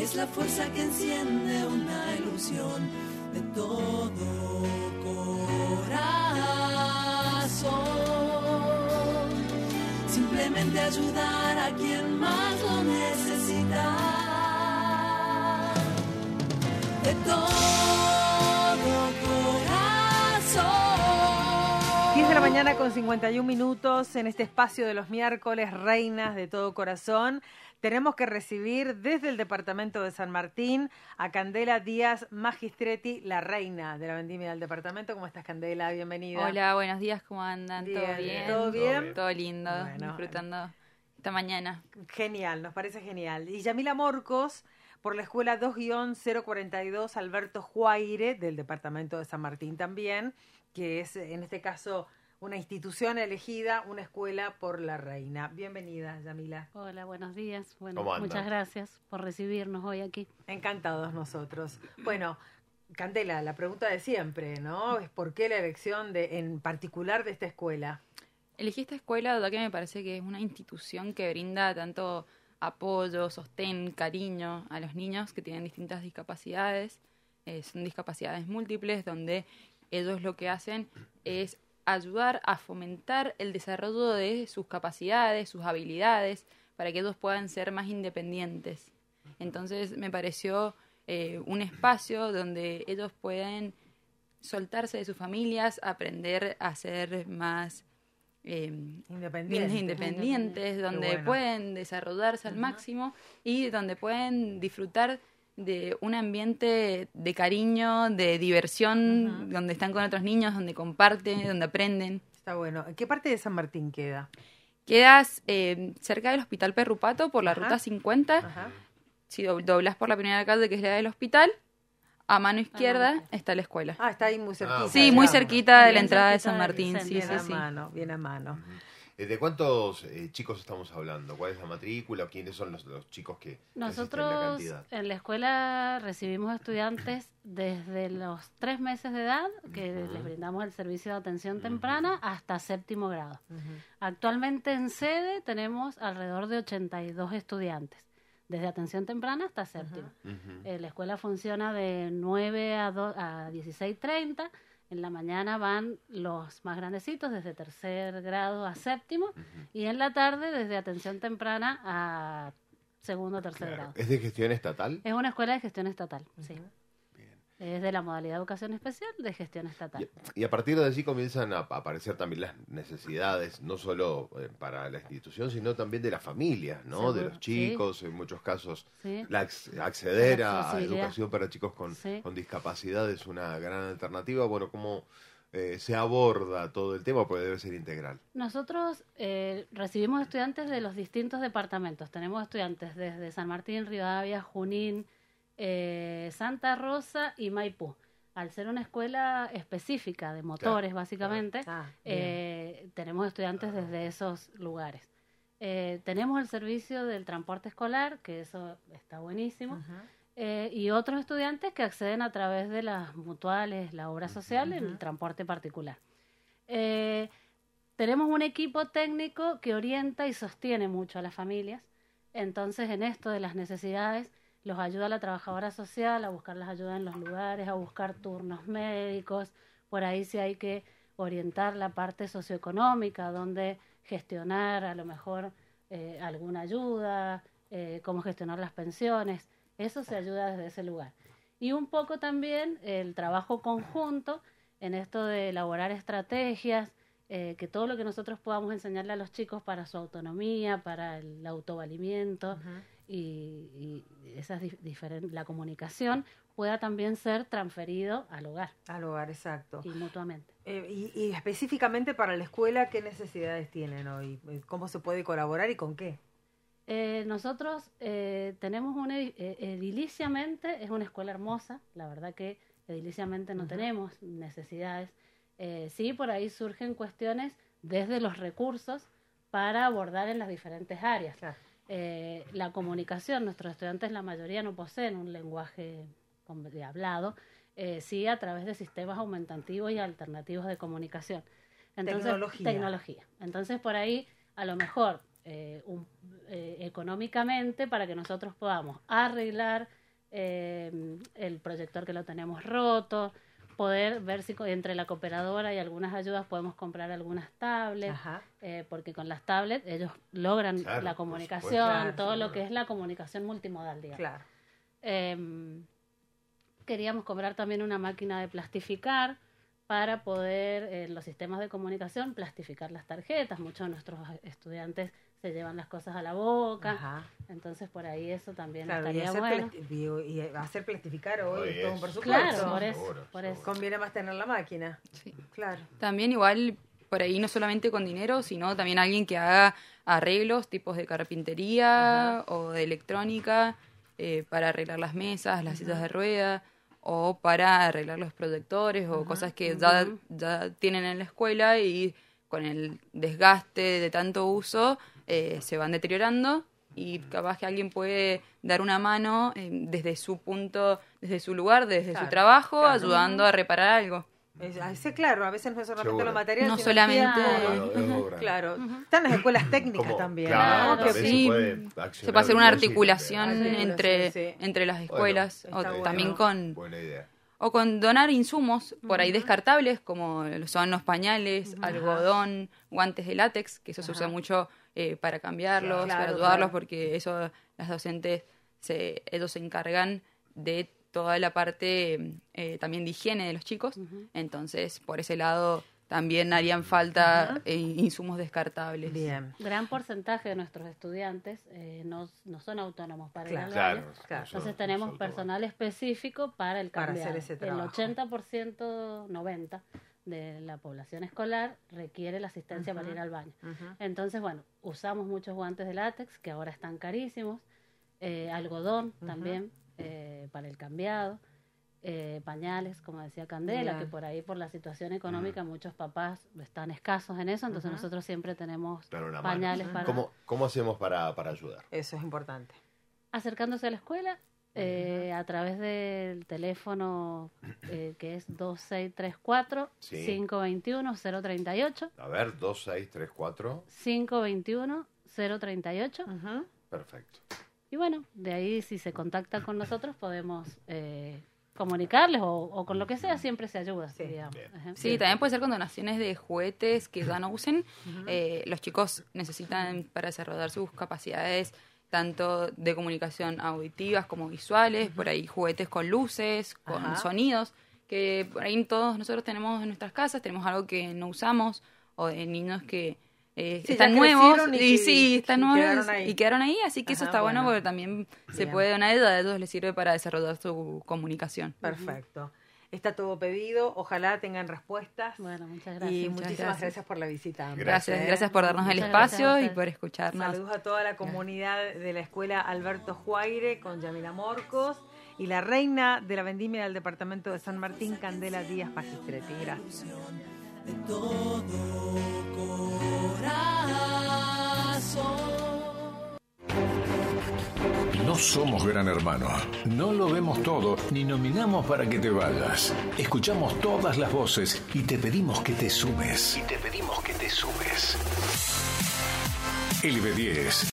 es la fuerza que enciende una ilusión de todo corazón. Simplemente ayudar a quien más lo necesita. De todo corazón. 10 de la mañana con 51 minutos en este espacio de los miércoles, Reinas de todo corazón. Tenemos que recibir desde el departamento de San Martín a Candela Díaz Magistretti, la reina de la vendimia del departamento. ¿Cómo estás, Candela? Bienvenida. Hola, buenos días, ¿cómo andan? Bien. ¿Todo bien? ¿Todo bien? Todo lindo, Bueno, disfrutando esta mañana. Genial, nos parece genial. Y Yamila Morcos, por la escuela 2-042 Alberto Juaire, del departamento de San Martín también, que es en este caso una institución elegida, una escuela por la reina. Bienvenida, Yamila. Hola, buenos días. Bueno, ¿Cómo anda? muchas gracias por recibirnos hoy aquí. Encantados nosotros. Bueno, Candela, la pregunta de siempre, ¿no? Es ¿por qué la elección en particular de esta escuela? Elegí esta escuela ya que me parece que es una institución que brinda tanto apoyo, sostén, cariño a los niños que tienen distintas discapacidades. Son discapacidades múltiples donde ellos lo que hacen es ayudar a fomentar el desarrollo de sus capacidades, sus habilidades, para que ellos puedan ser más independientes. Entonces me pareció un espacio donde ellos pueden soltarse de sus familias, aprender a ser más independientes, donde bueno. pueden desarrollarse al máximo y donde pueden disfrutar de un ambiente de cariño, de diversión, donde están con otros niños, donde comparten, donde aprenden. Está bueno. ¿En qué parte de San Martín queda? Quedas cerca del Hospital Perrupato por la Ajá. ruta 50. Ajá. Si doblás por la primera calle, que es la del hospital, a mano izquierda está la escuela. Ah, está ahí muy cerquita. Sí, muy digamos. cerquita de la Bien entrada de cerquita San del Martín. centro. Sí, Bien sí, a sí. mano, bien a mano. ¿De cuántos chicos estamos hablando? ¿Cuál es la matrícula? ¿Quiénes son los chicos que asisten en la Nosotros cantidad? en la escuela recibimos estudiantes desde los 3 meses de edad, que les brindamos el servicio de atención temprana, hasta 7º grado. Actualmente en sede tenemos alrededor de 82 estudiantes, desde atención temprana hasta 7º. La escuela funciona de 9 a 16:30. En la mañana van los más grandecitos, desde 3er grado a 7º, y en la tarde desde atención temprana a 2º o 3er grado. ¿Es de gestión estatal? Es una escuela de gestión estatal, sí. Es de la modalidad de educación especial de gestión estatal. Y a partir de allí comienzan a aparecer también las necesidades, no solo para la institución, sino también de las familias, ¿no? Seguro, De los chicos, en muchos casos. Sí. Acceder La a accesibilidad. educación para chicos con Sí. discapacidad es una gran alternativa. Bueno, ¿cómo se aborda todo el tema? Porque debe ser integral. Nosotros recibimos estudiantes de los distintos departamentos. Tenemos estudiantes desde San Martín, Rivadavia, Junín, Santa Rosa y Maipú. Al ser una escuela específica de motores, básicamente, tenemos estudiantes desde esos lugares. Tenemos el servicio del transporte escolar, que eso está buenísimo, y otros estudiantes que acceden a través de las mutuales, la obra social, en el transporte particular. Tenemos un equipo técnico que orienta y sostiene mucho a las familias. Entonces, en esto de las necesidades, los ayuda la trabajadora social a buscar las ayudas en los lugares, a buscar turnos médicos. Por ahí sí hay que orientar la parte socioeconómica, donde gestionar a lo mejor alguna ayuda, cómo gestionar las pensiones. Eso se ayuda desde ese lugar. Y un poco también el trabajo conjunto en esto de elaborar estrategias, que todo lo que nosotros podamos enseñarle a los chicos para su autonomía, para el autovalimiento y esas la comunicación pueda también ser transferido al hogar. Al hogar, exacto. Y mutuamente. Y específicamente para la escuela, ¿qué necesidades tienen hoy? ¿Cómo se puede colaborar y con qué? Nosotros tenemos ediliciamente, es una escuela hermosa, la verdad que ediliciamente no tenemos necesidades. Sí, por ahí surgen cuestiones desde los recursos para abordar en las diferentes áreas. Claro. La comunicación, nuestros estudiantes la mayoría no poseen un lenguaje hablado, sí a través de sistemas aumentativos y alternativos de comunicación. Entonces, tecnología. Entonces, por ahí, a lo mejor, económicamente, para que nosotros podamos arreglar el proyector que lo tenemos roto, poder ver si entre la cooperadora y algunas ayudas podemos comprar algunas tablets, porque con las tablets ellos logran la comunicación, todo lo que es la comunicación multimodal, digamos. Claro. Queríamos comprar también una máquina de plastificar para poder, en los sistemas de comunicación, plastificar las tarjetas. Muchos de nuestros estudiantes se llevan las cosas a la boca, entonces por ahí eso también estaría bueno. Y hacer plastificar hoy es todo un presupuesto. Claro, por eso. Conviene más tener la máquina. Sí. Claro. También igual, por ahí no solamente con dinero, sino también alguien que haga arreglos, tipos de carpintería o de electrónica, para arreglar las mesas, las sillas de rueda, o para arreglar los proyectores o cosas que ya tienen en la escuela y con el desgaste de tanto uso se van deteriorando, y capaz que alguien puede dar una mano desde su punto, desde su lugar, desde su trabajo, ayudando a reparar algo. Claro, a veces no es solamente los materiales, no solamente. Claro, están las escuelas técnicas también. Claro, Que sí, se puede hacer una articulación entre las escuelas, o también con... Buena idea. O con donar insumos por ahí descartables, como son los pañales, algodón, guantes de látex, que eso se usa mucho para cambiarlos, para ayudarlos, porque eso las docentes, ellos se encargan de toda la parte también de higiene de los chicos. Entonces, por ese lado también harían falta insumos descartables. Bien. Gran porcentaje de nuestros estudiantes no son autónomos para ir al Claro. baño. Entonces tenemos personal específico para el Para cambiado. hacer ese El trabajo. 80%, 90% de la población escolar requiere la asistencia para ir al baño. Entonces, bueno, usamos muchos guantes de látex, que ahora están carísimos, algodón también para el cambiado, pañales, como decía Candela, que por ahí, por la situación económica, muchos papás están escasos en eso, entonces nosotros siempre tenemos pañales para... ¿Cómo hacemos para ayudar? Eso es importante. Acercándose a la escuela, a través del teléfono que es 2634-521-038. A ver, 2634. 521-038. Perfecto. Y bueno, de ahí si se contacta con nosotros podemos comunicarles o con lo que sea, siempre se ayuda. Digamos. Sí, también puede ser con donaciones de juguetes que ya no usen. Los chicos necesitan para desarrollar sus capacidades tanto de comunicación auditivas como visuales, por ahí juguetes con luces, con sonidos, que por ahí todos nosotros tenemos en nuestras casas, tenemos algo que no usamos, o de niños que están nuevos están nuevos y quedaron ahí, así que eso está bueno porque también se puede donar y a ellos les sirve para desarrollar su comunicación. Perfecto. Está todo pedido, ojalá tengan respuestas. Bueno, muchas gracias. Y muchísimas gracias por la visita. Gracias por darnos el espacio y por escucharnos. Saludos a toda la comunidad de la escuela Alberto Juaire con Yamila Morcos y la reina de la vendimia del departamento de San Martín, Candela Díaz Magistretti. Gracias. De todo corazón. No somos Gran Hermano, no lo vemos todo, ni nominamos para que te vayas. Escuchamos todas las voces y te pedimos que te sumes. LB10